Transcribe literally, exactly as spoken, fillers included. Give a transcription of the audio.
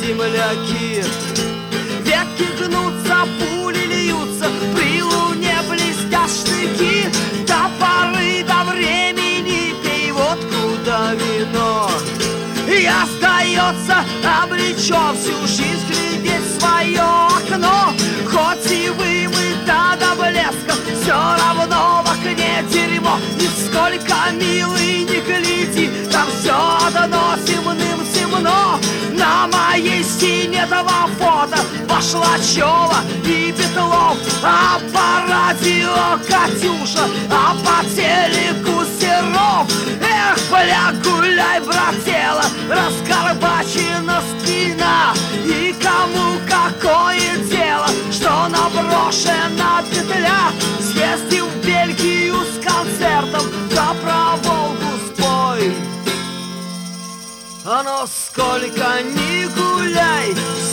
земляки. Веки гнутся, пули льются, при луне блестят штыки. До поры до времени пей водку да вино. И остается обречен всю жизнь глядеть в свое окно. Хоть и вымыта до блеска, все равно в окне дерьмо. Нисколько, милый, не гляди, там все одно темным-темно. На моей стене два фото Башлачева и Петлов, а по радио Катюша, а по телеку Серов. Эх, бля, гуляй, братела, раскорбачена спина. И кому какое дело, что наброшена петля. Съездил в Бельгию с концертом, да про Волгу спой. А ну сколько ни гуляй,